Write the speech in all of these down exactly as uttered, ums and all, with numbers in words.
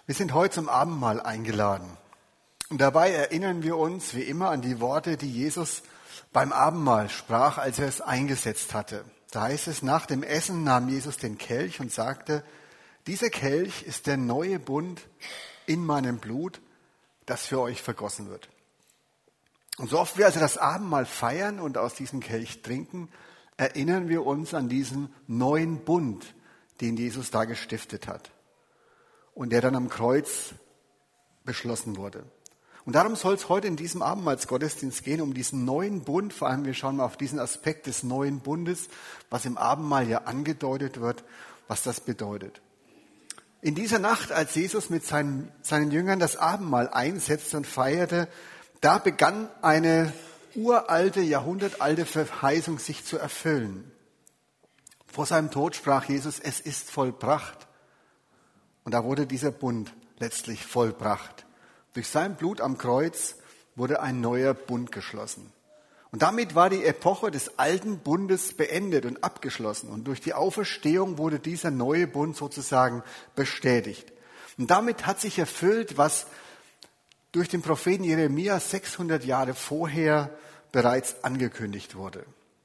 Wir sind heute zum Abendmahl eingeladen. Und dabei erinnern wir uns wie immer an die Worte, die Jesus beim Abendmahl sprach, als er es eingesetzt hatte. Da heißt es, nach dem Essen nahm Jesus den Kelch und sagte, dieser Kelch ist der neue Bund in meinem Blut, das für euch vergossen wird. Und so oft wir also das Abendmahl feiern und aus diesem Kelch trinken, erinnern wir uns an diesen neuen Bund, den Jesus da gestiftet hat und der dann am Kreuz beschlossen wurde. Und darum soll es heute in diesem Abendmahlsgottesdienst gehen, um diesen neuen Bund, vor allem wir schauen mal auf diesen Aspekt des neuen Bundes, was im Abendmahl ja angedeutet wird, was das bedeutet. In dieser Nacht, als Jesus mit seinen, seinen Jüngern das Abendmahl einsetzte und feierte, da begann eine uralte, jahrhundertalte Verheißung sich zu erfüllen. Vor seinem Tod sprach Jesus, es ist vollbracht. Und da wurde dieser Bund letztlich vollbracht. Durch sein Blut am Kreuz wurde ein neuer Bund geschlossen. Und damit war die Epoche des alten Bundes beendet und abgeschlossen. Und durch die Auferstehung wurde dieser neue Bund sozusagen bestätigt. Und damit hat sich erfüllt, was durch den Propheten Jeremia sechshundert Jahre vorher bereits angekündigt wurde.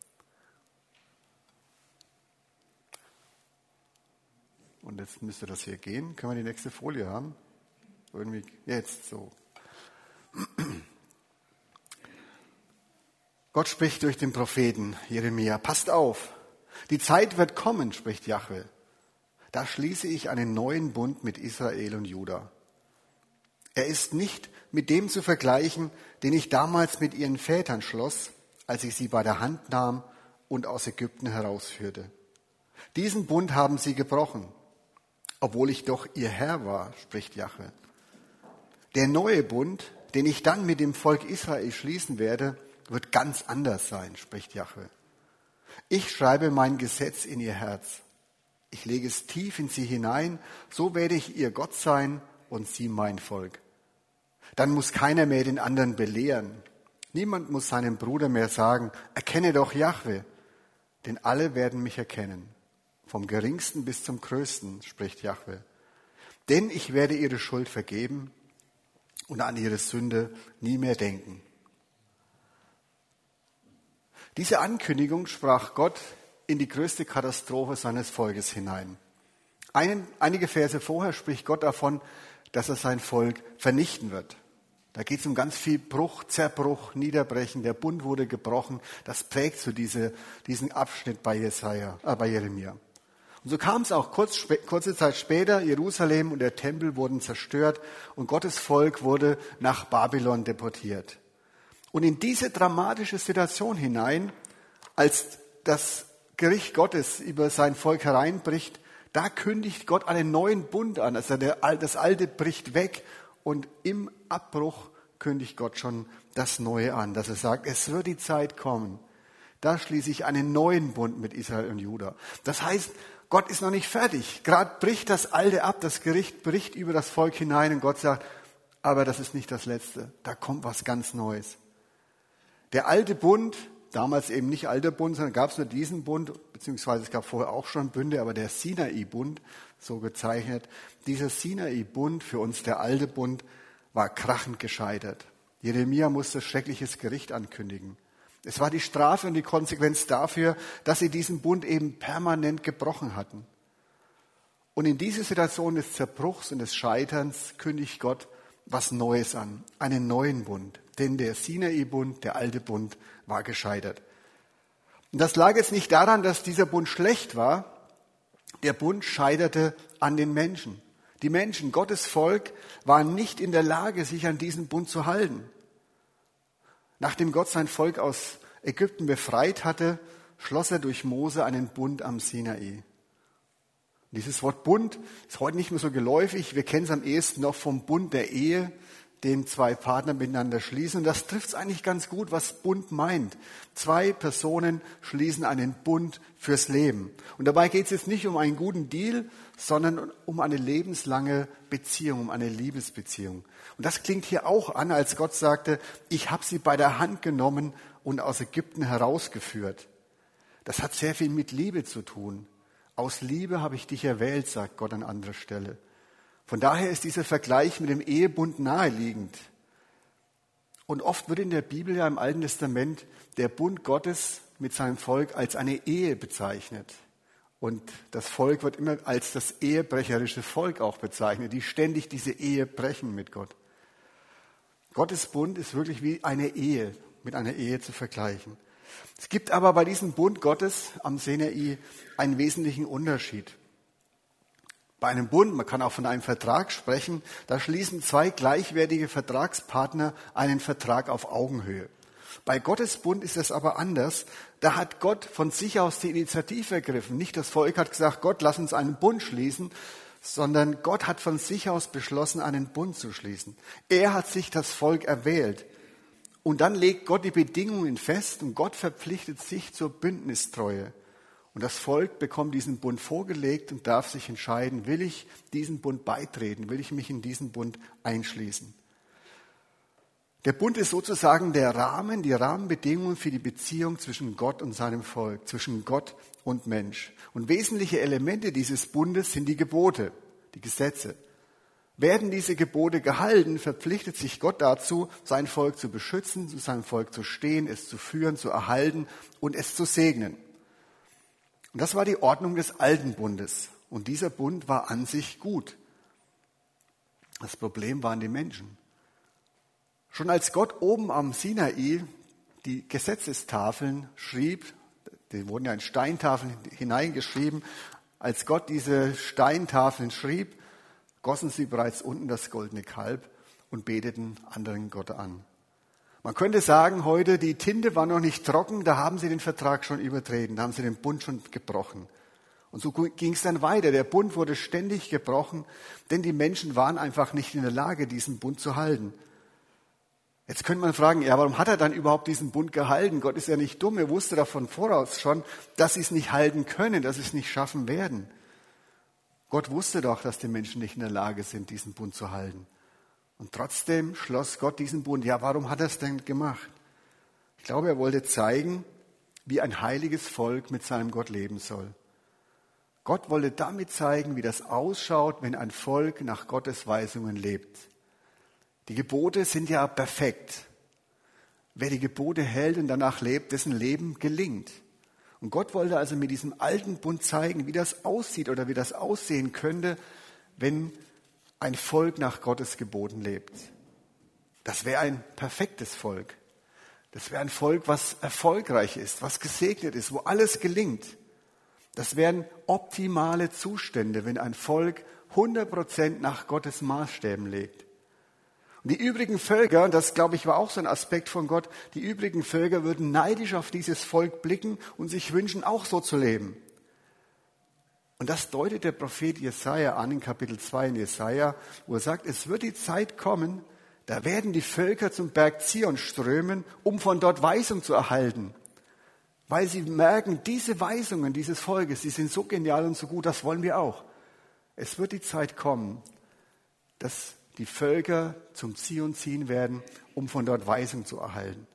Und jetzt müsste das hier gehen. Können wir die nächste Folie haben? Irgendwie jetzt so. Gott spricht durch den Propheten Jeremia, passt auf, die Zeit wird kommen, spricht Jahwe. Da schließe ich einen neuen Bund mit Israel und Juda. Er ist nicht mit dem zu vergleichen, den ich damals mit ihren Vätern schloss, als ich sie bei der Hand nahm und aus Ägypten herausführte. Diesen Bund haben sie gebrochen, obwohl ich doch ihr Herr war, spricht Jahwe. Der neue Bund, den ich dann mit dem Volk Israel schließen werde, wird ganz anders sein, spricht Jahwe. Ich schreibe mein Gesetz in ihr Herz. Ich lege es tief in sie hinein, so werde ich ihr Gott sein und sie mein Volk. Dann muss keiner mehr den anderen belehren. Niemand muss seinem Bruder mehr sagen, erkenne doch Jahwe, denn alle werden mich erkennen. Vom Geringsten bis zum Größten, spricht Jahwe. Denn ich werde ihre Schuld vergeben und an ihre Sünde nie mehr denken. Diese Ankündigung sprach Gott in die größte Katastrophe seines Volkes hinein. Einen, einige Verse vorher spricht Gott davon, dass er sein Volk vernichten wird. Da geht es um ganz viel Bruch, Zerbruch, Niederbrechen. Der Bund wurde gebrochen. Das prägt so diese, diesen Abschnitt bei, Jesaja, äh, bei Jeremia. Und so kam es auch kurz, kurze Zeit später, Jerusalem und der Tempel wurden zerstört und Gottes Volk wurde nach Babylon deportiert. Und in diese dramatische Situation hinein, als das Gericht Gottes über sein Volk hereinbricht, da kündigt Gott einen neuen Bund an. Also der, das Alte bricht weg und im Abbruch kündigt Gott schon das Neue an, dass er sagt, es wird die Zeit kommen. Da schließe ich einen neuen Bund mit Israel und Juda. Das heißt, Gott ist noch nicht fertig. Gerade bricht das Alte ab, das Gericht bricht über das Volk hinein und Gott sagt, aber das ist nicht das Letzte. Da kommt was ganz Neues. Der alte Bund, damals eben nicht alter Bund, sondern gab es nur diesen Bund, beziehungsweise es gab vorher auch schon Bünde, aber der Sinai-Bund, so gezeichnet, dieser Sinai-Bund, für uns der alte Bund, war krachend gescheitert. Jeremia musste schreckliches Gericht ankündigen. Es war die Strafe und die Konsequenz dafür, dass sie diesen Bund eben permanent gebrochen hatten. Und in dieser Situation des Zerbruchs und des Scheiterns kündigt Gott was Neues an, einen neuen Bund. Denn der Sinai-Bund, der alte Bund, war gescheitert. Und das lag jetzt nicht daran, dass dieser Bund schlecht war. Der Bund scheiterte an den Menschen. Die Menschen, Gottes Volk, waren nicht in der Lage, sich an diesen Bund zu halten. Nachdem Gott sein Volk aus Ägypten befreit hatte, schloss er durch Mose einen Bund am Sinai. Dieses Wort Bund ist heute nicht mehr so geläufig. Wir kennen es am ehesten noch vom Bund der Ehe, den zwei Partner miteinander schließen. Und das trifft es eigentlich ganz gut, was Bund meint. Zwei Personen schließen einen Bund fürs Leben. Und dabei geht es jetzt nicht um einen guten Deal, sondern um eine lebenslange Beziehung, um eine Liebesbeziehung. Und das klingt hier auch an, als Gott sagte, ich habe sie bei der Hand genommen und aus Ägypten herausgeführt. Das hat sehr viel mit Liebe zu tun. Aus Liebe habe ich dich erwählt, sagt Gott an anderer Stelle. Von daher ist dieser Vergleich mit dem Ehebund naheliegend. Und oft wird in der Bibel ja im Alten Testament der Bund Gottes mit seinem Volk als eine Ehe bezeichnet. Und das Volk wird immer als das ehebrecherische Volk auch bezeichnet, die ständig diese Ehe brechen mit Gott. Gottes Bund ist wirklich wie eine Ehe, mit einer Ehe zu vergleichen. Es gibt aber bei diesem Bund Gottes am Sinai einen wesentlichen Unterschied. Bei einem Bund, man kann auch von einem Vertrag sprechen, da schließen zwei gleichwertige Vertragspartner einen Vertrag auf Augenhöhe. Bei Gottes Bund ist es aber anders. Da hat Gott von sich aus die Initiative ergriffen. Nicht das Volk hat gesagt, Gott, lass uns einen Bund schließen, sondern Gott hat von sich aus beschlossen, einen Bund zu schließen. Er hat sich das Volk erwählt. Und dann legt Gott die Bedingungen fest und Gott verpflichtet sich zur Bündnistreue. Und das Volk bekommt diesen Bund vorgelegt und darf sich entscheiden, will ich diesen Bund beitreten, will ich mich in diesen Bund einschließen. Der Bund ist sozusagen der Rahmen, die Rahmenbedingungen für die Beziehung zwischen Gott und seinem Volk, zwischen Gott und Mensch. Und wesentliche Elemente dieses Bundes sind die Gebote, die Gesetze. Werden diese Gebote gehalten, verpflichtet sich Gott dazu, sein Volk zu beschützen, zu seinem Volk zu stehen, es zu führen, zu erhalten und es zu segnen. Und das war die Ordnung des alten Bundes. Und dieser Bund war an sich gut. Das Problem waren die Menschen. Schon als Gott oben am Sinai die Gesetzestafeln schrieb, die wurden ja in Steintafeln hineingeschrieben, als Gott diese Steintafeln schrieb, gossen sie bereits unten das goldene Kalb und beteten anderen Gott an. Man könnte sagen, heute, die Tinte war noch nicht trocken, da haben sie den Vertrag schon übertreten, da haben sie den Bund schon gebrochen. Und so ging es dann weiter. Der Bund wurde ständig gebrochen, denn die Menschen waren einfach nicht in der Lage, diesen Bund zu halten. Jetzt könnte man fragen, ja, warum hat er dann überhaupt diesen Bund gehalten? Gott ist ja nicht dumm, er wusste doch von voraus schon, dass sie es nicht halten können, dass sie es nicht schaffen werden. Gott wusste doch, dass die Menschen nicht in der Lage sind, diesen Bund zu halten. Und trotzdem schloss Gott diesen Bund. Ja, warum hat er es denn gemacht? Ich glaube, er wollte zeigen, wie ein heiliges Volk mit seinem Gott leben soll. Gott wollte damit zeigen, wie das ausschaut, wenn ein Volk nach Gottes Weisungen lebt. Die Gebote sind ja perfekt. Wer die Gebote hält und danach lebt, dessen Leben gelingt. Und Gott wollte also mit diesem alten Bund zeigen, wie das aussieht oder wie das aussehen könnte, wenn ein Volk nach Gottes Geboten lebt. Das wäre ein perfektes Volk. Das wäre ein Volk, was erfolgreich ist, was gesegnet ist, wo alles gelingt. Das wären optimale Zustände, wenn ein Volk hundert Prozent nach Gottes Maßstäben lebt. Und die übrigen Völker, und das glaube ich war auch so ein Aspekt von Gott, die übrigen Völker würden neidisch auf dieses Volk blicken und sich wünschen, auch so zu leben. Und das deutet der Prophet Jesaja an in Kapitel zwei in Jesaja, wo er sagt, es wird die Zeit kommen, da werden die Völker zum Berg Zion strömen, um von dort Weisung zu erhalten. Weil sie merken, diese Weisungen dieses Volkes, die sind so genial und so gut, das wollen wir auch. Es wird die Zeit kommen, dass die Völker zum Zion ziehen werden, um von dort Weisung zu erhalten.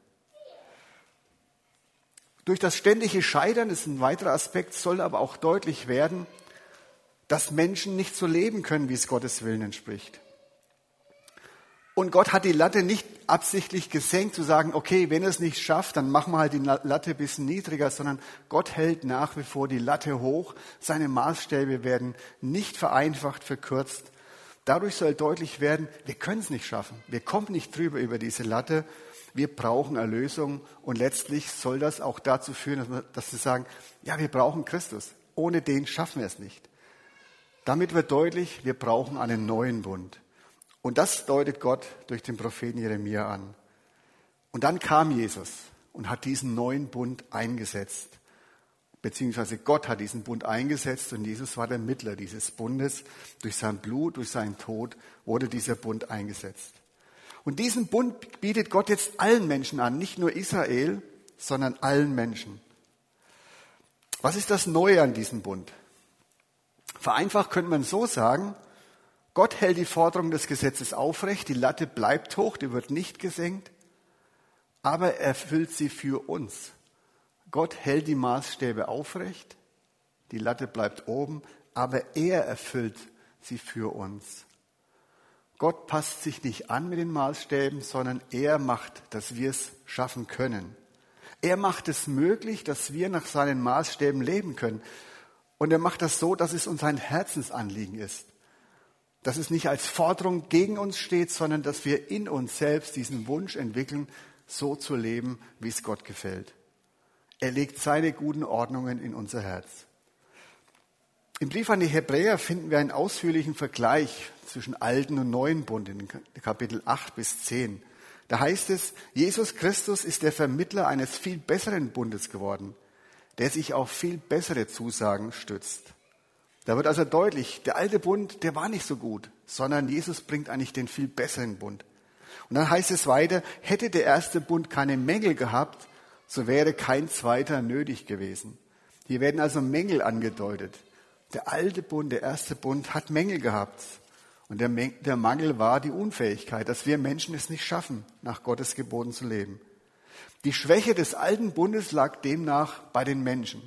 Durch das ständige Scheitern, das ist ein weiterer Aspekt, soll aber auch deutlich werden, dass Menschen nicht so leben können, wie es Gottes Willen entspricht. Und Gott hat die Latte nicht absichtlich gesenkt, zu sagen, okay, wenn er es nicht schafft, dann machen wir halt die Latte ein bisschen niedriger, sondern Gott hält nach wie vor die Latte hoch. Seine Maßstäbe werden nicht vereinfacht, verkürzt. Dadurch soll deutlich werden, wir können es nicht schaffen. Wir kommen nicht drüber über diese Latte. Wir brauchen Erlösung. Und letztlich soll das auch dazu führen, dass wir, dass wir sagen, ja, wir brauchen Christus. Ohne den schaffen wir es nicht. Damit wird deutlich, wir brauchen einen neuen Bund. Und das deutet Gott durch den Propheten Jeremia an. Und dann kam Jesus und hat diesen neuen Bund eingesetzt. Beziehungsweise Gott hat diesen Bund eingesetzt und Jesus war der Mittler dieses Bundes. Durch sein Blut, durch seinen Tod wurde dieser Bund eingesetzt. Und diesen Bund bietet Gott jetzt allen Menschen an, nicht nur Israel, sondern allen Menschen. Was ist das Neue an diesem Bund? Vereinfacht könnte man so sagen, Gott hält die Forderung des Gesetzes aufrecht, die Latte bleibt hoch, die wird nicht gesenkt, aber er erfüllt sie für uns. Gott hält die Maßstäbe aufrecht, die Latte bleibt oben, aber er erfüllt sie für uns. Gott passt sich nicht an mit den Maßstäben, sondern er macht, dass wir es schaffen können. Er macht es möglich, dass wir nach seinen Maßstäben leben können. Und er macht das so, dass es uns ein Herzensanliegen ist. Dass es nicht als Forderung gegen uns steht, sondern dass wir in uns selbst diesen Wunsch entwickeln, so zu leben, wie es Gott gefällt. Er legt seine guten Ordnungen in unser Herz. Im Brief an die Hebräer finden wir einen ausführlichen Vergleich zwischen alten und neuen Bund in Kapitel acht bis zehn. Da heißt es, Jesus Christus ist der Vermittler eines viel besseren Bundes geworden, der sich auf viel bessere Zusagen stützt. Da wird also deutlich, der alte Bund, der war nicht so gut, sondern Jesus bringt eigentlich den viel besseren Bund. Und dann heißt es weiter, hätte der erste Bund keine Mängel gehabt, so wäre kein zweiter nötig gewesen. Hier werden also Mängel angedeutet. Der alte Bund, der erste Bund hat Mängel gehabt. Und der, der Mangel war die Unfähigkeit, dass wir Menschen es nicht schaffen, nach Gottes Geboten zu leben. Die Schwäche des alten Bundes lag demnach bei den Menschen.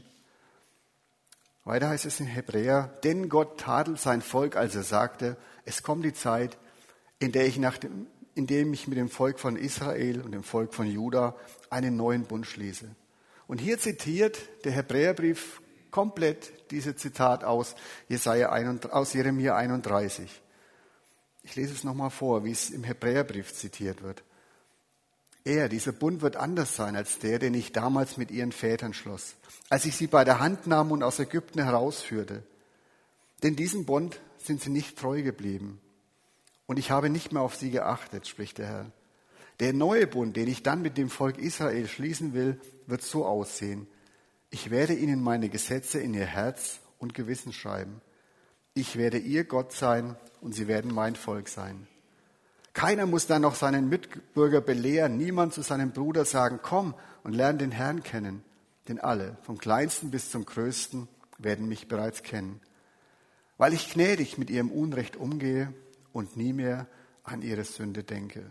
Weiter heißt es in Hebräer, denn Gott tadelt sein Volk, als er sagte, es kommt die Zeit, in der ich, nach dem, in dem ich mit dem Volk von Israel und dem Volk von Juda einen neuen Bund schließe. Und hier zitiert der Hebräerbrief komplett dieses Zitat aus, Jesaja, aus Jeremia einunddreißig. Ich lese es nochmal vor, wie es im Hebräerbrief zitiert wird. Er, dieser Bund wird anders sein als der, den ich damals mit ihren Vätern schloss, als ich sie bei der Hand nahm und aus Ägypten herausführte. Denn diesem Bund sind sie nicht treu geblieben. Und ich habe nicht mehr auf sie geachtet, spricht der Herr. Der neue Bund, den ich dann mit dem Volk Israel schließen will, wird so aussehen. Ich werde ihnen meine Gesetze in ihr Herz und Gewissen schreiben. Ich werde ihr Gott sein und sie werden mein Volk sein. Keiner muss dann noch seinen Mitbürger belehren, niemand zu seinem Bruder sagen, komm und lerne den Herrn kennen. Denn alle, vom Kleinsten bis zum Größten, werden mich bereits kennen. Weil ich gnädig mit ihrem Unrecht umgehe und nie mehr an ihre Sünde denke.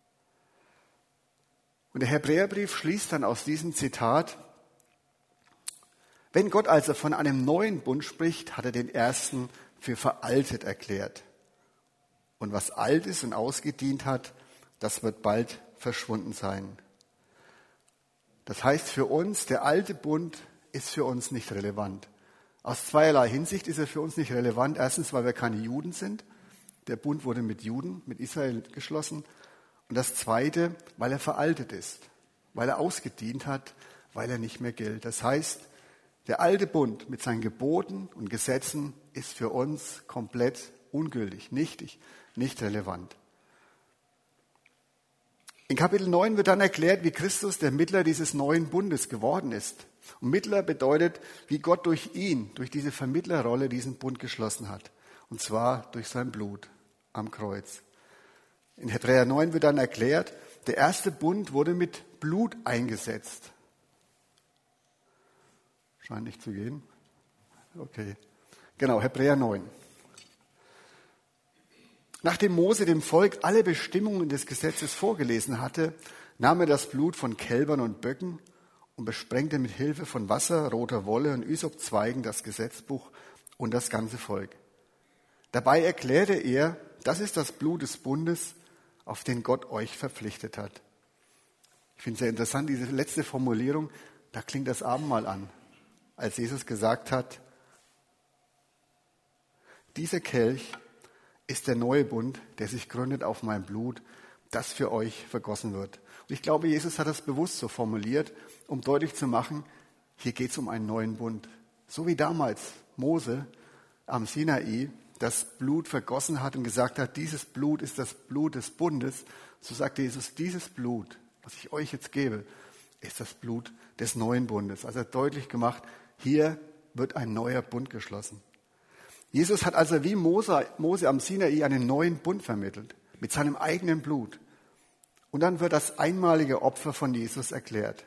Und der Hebräerbrief schließt dann aus diesem Zitat, wenn Gott also von einem neuen Bund spricht, hat er den ersten für veraltet erklärt. Und was alt ist und ausgedient hat, das wird bald verschwunden sein. Das heißt für uns, der alte Bund ist für uns nicht relevant. Aus zweierlei Hinsicht ist er für uns nicht relevant. Erstens, weil wir keine Juden sind. Der Bund wurde mit Juden, mit Israel geschlossen. Und das Zweite, weil er veraltet ist, weil er ausgedient hat, weil er nicht mehr gilt. Das heißt, der alte Bund mit seinen Geboten und Gesetzen ist für uns komplett ungültig, nichtig, nicht relevant. In Kapitel neun wird dann erklärt, wie Christus der Mittler dieses neuen Bundes geworden ist. Und Mittler bedeutet, wie Gott durch ihn, durch diese Vermittlerrolle diesen Bund geschlossen hat. Und zwar durch sein Blut am Kreuz. In Hebräer neun wird dann erklärt, der erste Bund wurde mit Blut eingesetzt. Scheint nicht zu gehen. Okay. Genau, Hebräer neun. Nachdem Mose dem Volk alle Bestimmungen des Gesetzes vorgelesen hatte, nahm er das Blut von Kälbern und Böcken und besprengte mit Hilfe von Wasser, roter Wolle und Ysopzweigen das Gesetzbuch und das ganze Volk. Dabei erklärte er, das ist das Blut des Bundes, auf den Gott euch verpflichtet hat. Ich finde es sehr interessant, diese letzte Formulierung, da klingt das Abendmahl an, als Jesus gesagt hat, dieser Kelch ist der neue Bund, der sich gründet auf mein Blut, das für euch vergossen wird. Und ich glaube, Jesus hat das bewusst so formuliert, um deutlich zu machen, hier geht es um einen neuen Bund. So wie damals Mose am Sinai das Blut vergossen hat und gesagt hat, dieses Blut ist das Blut des Bundes, so sagte Jesus, dieses Blut, was ich euch jetzt gebe, ist das Blut des neuen Bundes. Also er hat deutlich gemacht, hier wird ein neuer Bund geschlossen. Jesus hat also wie Mose, Mose am Sinai einen neuen Bund vermittelt, mit seinem eigenen Blut. Und dann wird das einmalige Opfer von Jesus erklärt.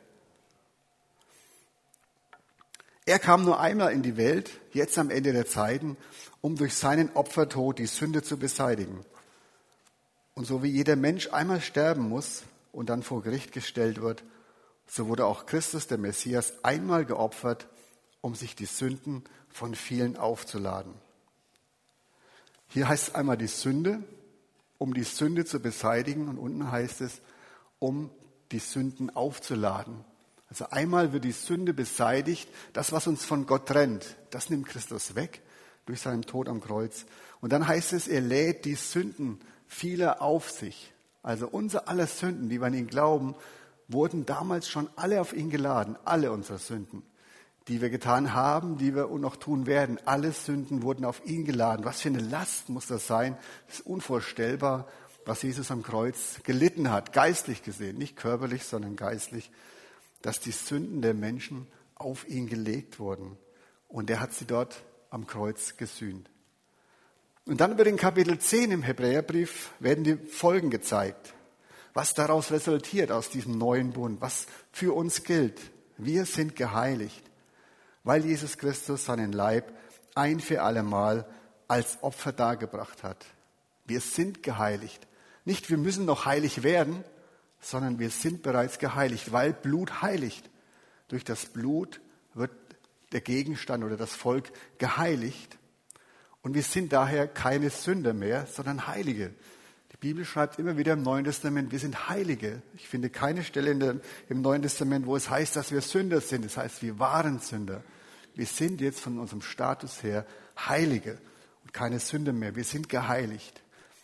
Er kam nur einmal in die Welt, jetzt am Ende der Zeiten, um durch seinen Opfertod die Sünde zu beseitigen. Und so wie jeder Mensch einmal sterben muss und dann vor Gericht gestellt wird, so wurde auch Christus, der Messias, einmal geopfert, um sich die Sünden von vielen aufzuladen. Hier heißt es einmal die Sünde, um die Sünde zu beseitigen. Und unten heißt es, um die Sünden aufzuladen. Also einmal wird die Sünde beseitigt, das, was uns von Gott trennt, das nimmt Christus weg durch seinen Tod am Kreuz. Und dann heißt es, er lädt die Sünden vieler auf sich. Also unsere aller Sünden, die wir an ihn glauben, wurden damals schon alle auf ihn geladen. Alle unsere Sünden, die wir getan haben, die wir noch tun werden. Alle Sünden wurden auf ihn geladen. Was für eine Last muss das sein? Das ist unvorstellbar, was Jesus am Kreuz gelitten hat, geistlich gesehen. Nicht körperlich, sondern geistlich. Dass die Sünden der Menschen auf ihn gelegt wurden. Und er hat sie dort am Kreuz gesühnt. Und dann über den Kapitel zehn im Hebräerbrief werden die Folgen gezeigt. Was daraus resultiert aus diesem neuen Bund, was für uns gilt. Wir sind geheiligt, weil Jesus Christus seinen Leib ein für allemal als Opfer dargebracht hat. Wir sind geheiligt. Nicht, wir müssen noch heilig werden, sondern wir sind bereits geheiligt, weil Blut heiligt. Durch das Blut wird der Gegenstand oder das Volk geheiligt. Und wir sind daher keine Sünder mehr, sondern Heilige. Die Bibel schreibt immer wieder im Neuen Testament, wir sind Heilige. Ich finde keine Stelle in der, im Neuen Testament, wo es heißt, dass wir Sünder sind. Das heißt, wir waren Sünder. Wir sind jetzt von unserem Status her Heilige und keine Sünder mehr. Wir sind geheiligt.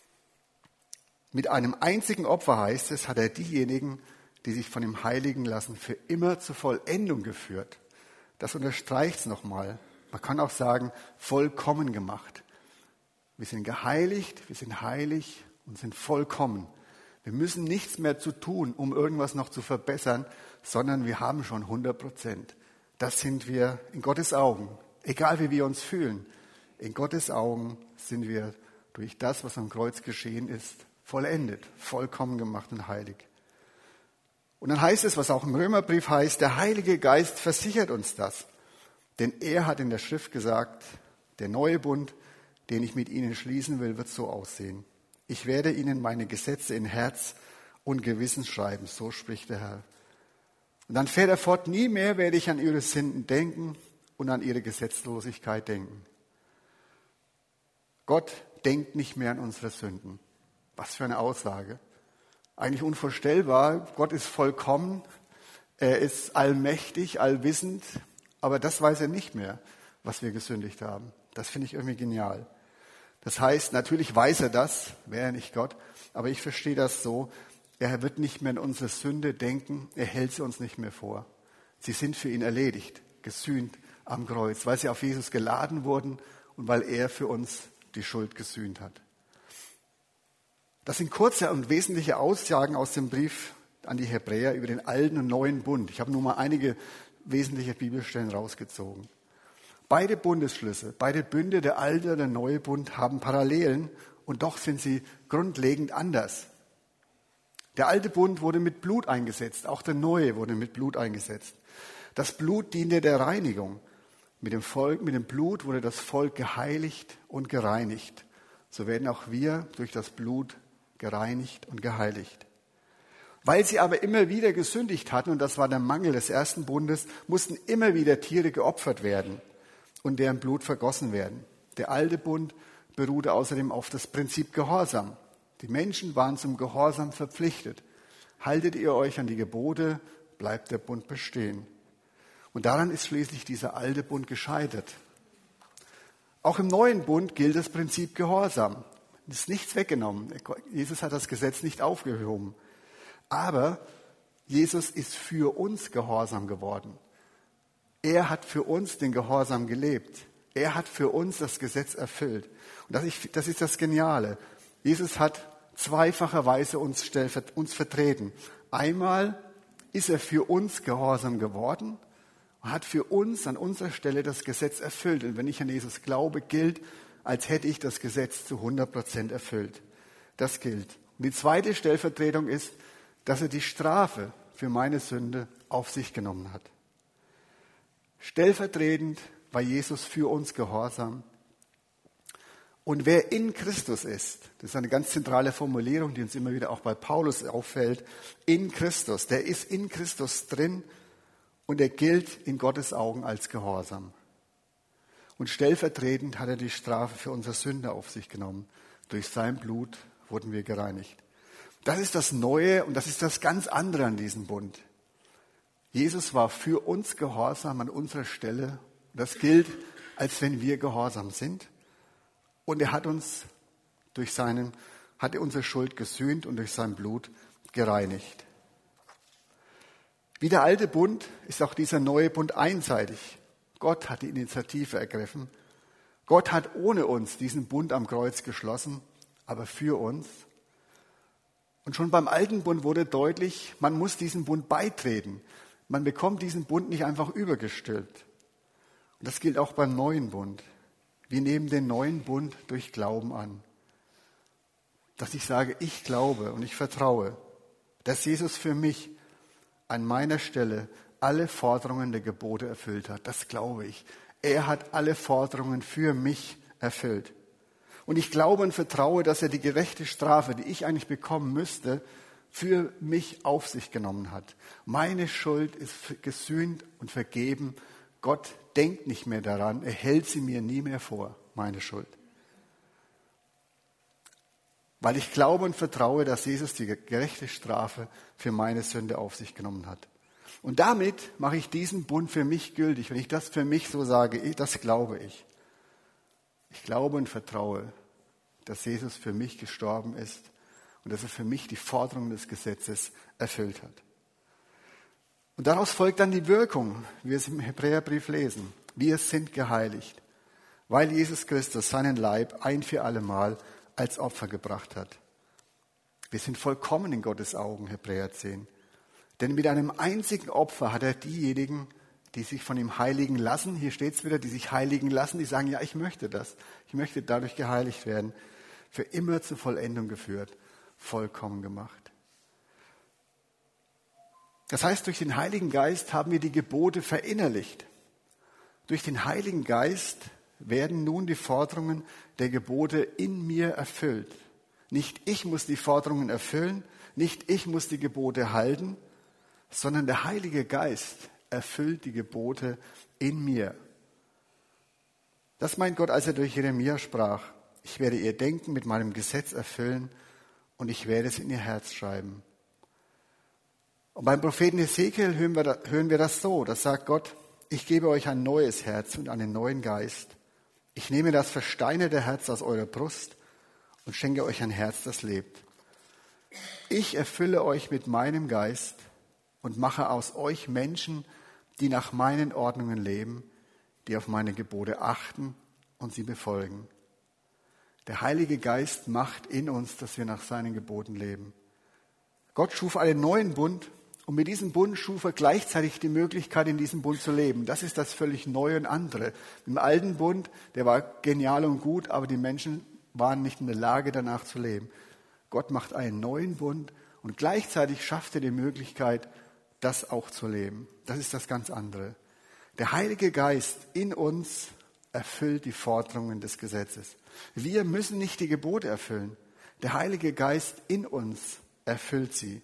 Mit einem einzigen Opfer, heißt es, hat er diejenigen, die sich von ihm heiligen lassen, für immer zur Vollendung geführt. Das unterstreicht es nochmal. Man kann auch sagen, vollkommen gemacht. Wir sind geheiligt, wir sind heilig und sind vollkommen. Wir müssen nichts mehr zu tun, um irgendwas noch zu verbessern, sondern wir haben schon hundert Prozent. Das sind wir in Gottes Augen. Egal wie wir uns fühlen, in Gottes Augen sind wir durch das, was am Kreuz geschehen ist, vollendet, vollkommen gemacht und heilig. Und dann heißt es, was auch im Römerbrief heißt, der Heilige Geist versichert uns das. Denn er hat in der Schrift gesagt, der neue Bund, den ich mit ihnen schließen will, wird so aussehen. Ich werde ihnen meine Gesetze in Herz und Gewissen schreiben, so spricht der Herr. Und dann fährt er fort, nie mehr werde ich an ihre Sünden denken und an ihre Gesetzlosigkeit denken. Gott denkt nicht mehr an unsere Sünden. Was für eine Aussage. Eigentlich unvorstellbar. Gott ist vollkommen, er ist allmächtig, allwissend, aber das weiß er nicht mehr, was wir gesündigt haben. Das finde ich irgendwie genial. Das heißt, natürlich weiß er das, wäre er nicht Gott, aber ich verstehe das so, er wird nicht mehr an unsere Sünde denken, er hält sie uns nicht mehr vor. Sie sind für ihn erledigt, gesühnt am Kreuz, weil sie auf Jesus geladen wurden und weil er für uns die Schuld gesühnt hat. Das sind kurze und wesentliche Aussagen aus dem Brief an die Hebräer über den alten und neuen Bund. Ich habe nur mal einige wesentliche Bibelstellen rausgezogen. Beide Bundesschlüsse, beide Bünde, der alte und der neue Bund, haben Parallelen und doch sind sie grundlegend anders. Der alte Bund wurde mit Blut eingesetzt, auch der neue wurde mit Blut eingesetzt. Das Blut diente der Reinigung. Mit dem Volk, mit dem Blut wurde das Volk geheiligt und gereinigt. So werden auch wir durch das Blut gereinigt und geheiligt. Weil sie aber immer wieder gesündigt hatten, und das war der Mangel des ersten Bundes, mussten immer wieder Tiere geopfert werden und deren Blut vergossen werden. Der alte Bund beruhte außerdem auf das Prinzip Gehorsam. Die Menschen waren zum Gehorsam verpflichtet. Haltet ihr euch an die Gebote, bleibt der Bund bestehen. Und daran ist schließlich dieser alte Bund gescheitert. Auch im neuen Bund gilt das Prinzip Gehorsam. Es ist nichts weggenommen. Jesus hat das Gesetz nicht aufgehoben. Aber Jesus ist für uns gehorsam geworden. Er hat für uns den Gehorsam gelebt. Er hat für uns das Gesetz erfüllt. Und das ist das, ist das Geniale. Jesus hat zweifacherweise uns, uns vertreten. Einmal ist er für uns gehorsam geworden und hat für uns an unserer Stelle das Gesetz erfüllt. Und wenn ich an Jesus glaube, gilt, als hätte ich das Gesetz zu hundert Prozent erfüllt. Das gilt. Und die zweite Stellvertretung ist, dass er die Strafe für meine Sünde auf sich genommen hat. Stellvertretend war Jesus für uns gehorsam. Und wer in Christus ist, das ist eine ganz zentrale Formulierung, die uns immer wieder auch bei Paulus auffällt, in Christus, der ist in Christus drin und er gilt in Gottes Augen als gehorsam. Und stellvertretend hat er die Strafe für unsere Sünde auf sich genommen. Durch sein Blut wurden wir gereinigt. Das ist das Neue und das ist das ganz andere an diesem Bund. Jesus war für uns gehorsam an unserer Stelle. Das gilt, als wenn wir gehorsam sind. Und er hat uns durch seinen, hat er unsere Schuld gesühnt und durch sein Blut gereinigt. Wie der alte Bund ist auch dieser neue Bund einseitig. Gott hat die Initiative ergriffen. Gott hat ohne uns diesen Bund am Kreuz geschlossen, aber für uns. Und schon beim alten Bund wurde deutlich, man muss diesem Bund beitreten. Man bekommt diesen Bund nicht einfach übergestülpt. Und das gilt auch beim neuen Bund. Wir nehmen den neuen Bund durch Glauben an. Dass ich sage, ich glaube und ich vertraue, dass Jesus für mich an meiner Stelle alle Forderungen der Gebote erfüllt hat. Das glaube ich. Er hat alle Forderungen für mich erfüllt. Und ich glaube und vertraue, dass er die gerechte Strafe, die ich eigentlich bekommen müsste, für mich auf sich genommen hat. Meine Schuld ist gesühnt und vergeben. Gott denkt nicht mehr daran. Er hält sie mir nie mehr vor, meine Schuld. Weil ich glaube und vertraue, dass Jesus die gerechte Strafe für meine Sünde auf sich genommen hat. Und damit mache ich diesen Bund für mich gültig. Wenn ich das für mich so sage, das glaube ich. Ich glaube und vertraue, dass Jesus für mich gestorben ist und dass er für mich die Forderungen des Gesetzes erfüllt hat. Und daraus folgt dann die Wirkung, wie wir es im Hebräerbrief lesen. Wir sind geheiligt, weil Jesus Christus seinen Leib ein für alle Mal als Opfer gebracht hat. Wir sind vollkommen in Gottes Augen, Hebräer zehn. Denn mit einem einzigen Opfer hat er diejenigen, die sich von ihm heiligen lassen, hier steht es wieder, die sich heiligen lassen, die sagen, ja, ich möchte das. Ich möchte dadurch geheiligt werden, für immer zur Vollendung geführt, vollkommen gemacht. Das heißt, durch den Heiligen Geist haben wir die Gebote verinnerlicht. Durch den Heiligen Geist werden nun die Forderungen der Gebote in mir erfüllt. Nicht ich muss die Forderungen erfüllen, nicht ich muss die Gebote halten, sondern der Heilige Geist erfüllt die Gebote in mir. Das meint Gott, als er durch Jeremia sprach, ich werde ihr Denken mit meinem Gesetz erfüllen und ich werde es in ihr Herz schreiben. Und beim Propheten Hesekiel hören wir, hören wir das so, da sagt Gott, ich gebe euch ein neues Herz und einen neuen Geist. Ich nehme das versteinerte Herz aus eurer Brust und schenke euch ein Herz, das lebt. Ich erfülle euch mit meinem Geist und mache aus euch Menschen, die nach meinen Ordnungen leben, die auf meine Gebote achten und sie befolgen. Der Heilige Geist macht in uns, dass wir nach seinen Geboten leben. Gott schuf einen neuen Bund und mit diesem Bund schuf er gleichzeitig die Möglichkeit, in diesem Bund zu leben. Das ist das völlig Neue und andere. Im alten Bund, der war genial und gut, aber die Menschen waren nicht in der Lage, danach zu leben. Gott macht einen neuen Bund und gleichzeitig schafft er die Möglichkeit, das auch zu leben. Das ist das ganz andere. Der Heilige Geist in uns erfüllt die Forderungen des Gesetzes. Wir müssen nicht die Gebote erfüllen. Der Heilige Geist in uns erfüllt sie.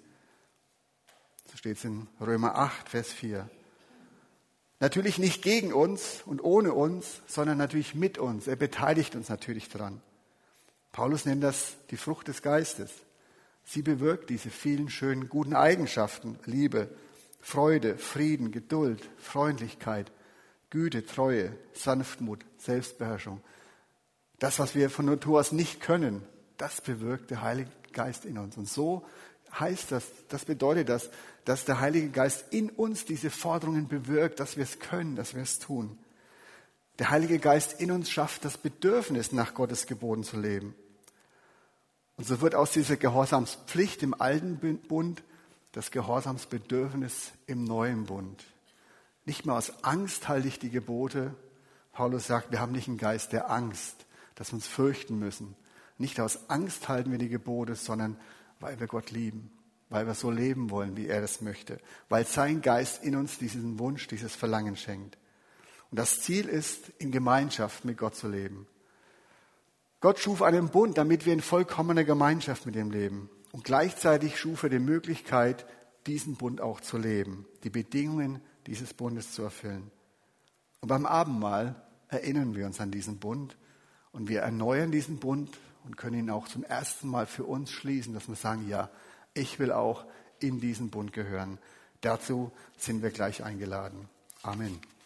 So steht es in Römer acht, Vers vier. Natürlich nicht gegen uns und ohne uns, sondern natürlich mit uns. Er beteiligt uns natürlich daran. Paulus nennt das die Frucht des Geistes. Sie bewirkt diese vielen schönen, guten Eigenschaften, Liebe, Freude, Frieden, Geduld, Freundlichkeit, Güte, Treue, Sanftmut, Selbstbeherrschung. Das, was wir von Natur aus nicht können, das bewirkt der Heilige Geist in uns. Und so heißt das, das bedeutet das, dass der Heilige Geist in uns diese Forderungen bewirkt, dass wir es können, dass wir es tun. Der Heilige Geist in uns schafft das Bedürfnis, nach Gottes Geboten zu leben. Und so wird aus dieser Gehorsamspflicht im alten Bund das Gehorsamsbedürfnis im neuen Bund. Nicht mehr aus Angst halte ich die Gebote. Paulus sagt, wir haben nicht einen Geist der Angst, dass wir uns fürchten müssen. Nicht aus Angst halten wir die Gebote, sondern weil wir Gott lieben, weil wir so leben wollen, wie er es möchte, weil sein Geist in uns diesen Wunsch, dieses Verlangen schenkt. Und das Ziel ist, in Gemeinschaft mit Gott zu leben. Gott schuf einen Bund, damit wir in vollkommener Gemeinschaft mit ihm leben. Und gleichzeitig schuf er die Möglichkeit, diesen Bund auch zu leben, die Bedingungen dieses Bundes zu erfüllen. Und beim Abendmahl erinnern wir uns an diesen Bund und wir erneuern diesen Bund und können ihn auch zum ersten Mal für uns schließen, dass wir sagen, ja, ich will auch in diesen Bund gehören. Dazu sind wir gleich eingeladen. Amen.